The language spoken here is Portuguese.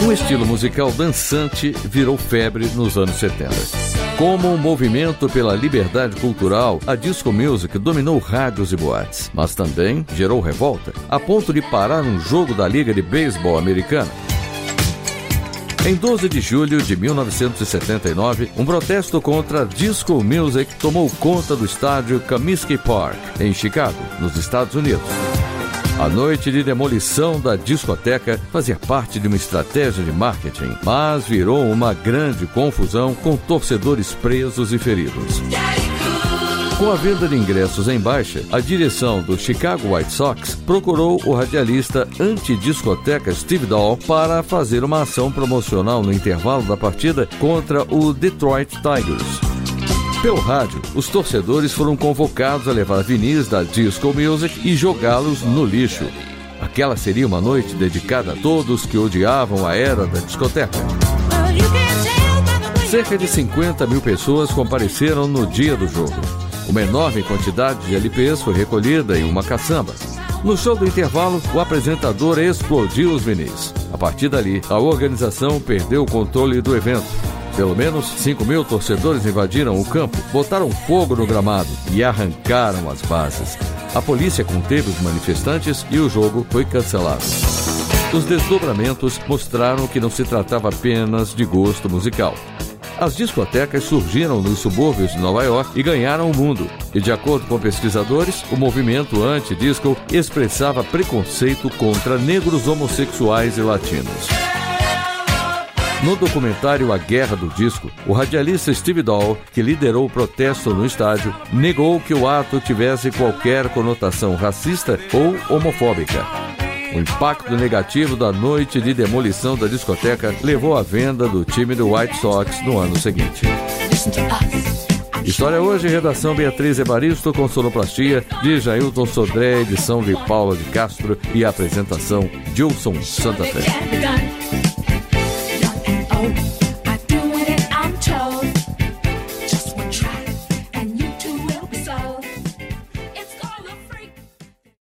Um estilo musical dançante virou febre nos anos 70. Como um movimento pela liberdade cultural, a disco music dominou rádios e boates, mas também gerou revolta, a ponto de parar um jogo da Liga de Beisebol Americana. Em 12 de julho de 1979, um protesto contra a disco music tomou conta do estádio Comiskey Park, em Chicago, nos Estados Unidos. A noite de demolição da discoteca fazia parte de uma estratégia de marketing, mas virou uma grande confusão com torcedores presos e feridos. Com a venda de ingressos em baixa, a direção do Chicago White Sox procurou o radialista antidiscoteca Steve Dahl para fazer uma ação promocional no intervalo da partida contra o Detroit Tigers. Pelo rádio, os torcedores foram convocados a levar vinis da disco music e jogá-los no lixo. Aquela seria uma noite dedicada a todos que odiavam a era da discoteca. Cerca de 50 mil pessoas compareceram no dia do jogo. Uma enorme quantidade de LPs foi recolhida em uma caçamba. No show do intervalo, o apresentador explodiu os vinis. A partir dali, a organização perdeu o controle do evento. Pelo menos 5 mil torcedores invadiram o campo, botaram fogo no gramado e arrancaram as bases. A polícia conteve os manifestantes e o jogo foi cancelado. Os desdobramentos mostraram que não se tratava apenas de gosto musical. As discotecas surgiram nos subúrbios de Nova York e ganharam o mundo. E, de acordo com pesquisadores, o movimento anti-disco expressava preconceito contra negros, homossexuais e latinos. No documentário A Guerra do Disco, o radialista Steve Dahl, que liderou o protesto no estádio, negou que o ato tivesse qualquer conotação racista ou homofóbica. O impacto negativo da noite de demolição da discoteca levou à venda do time do White Sox no ano seguinte. História hoje, redação Beatriz Evaristo, com sonoplastia de Jailton Sodré, edição de Paula de Castro e apresentação Gilson Santa Fé.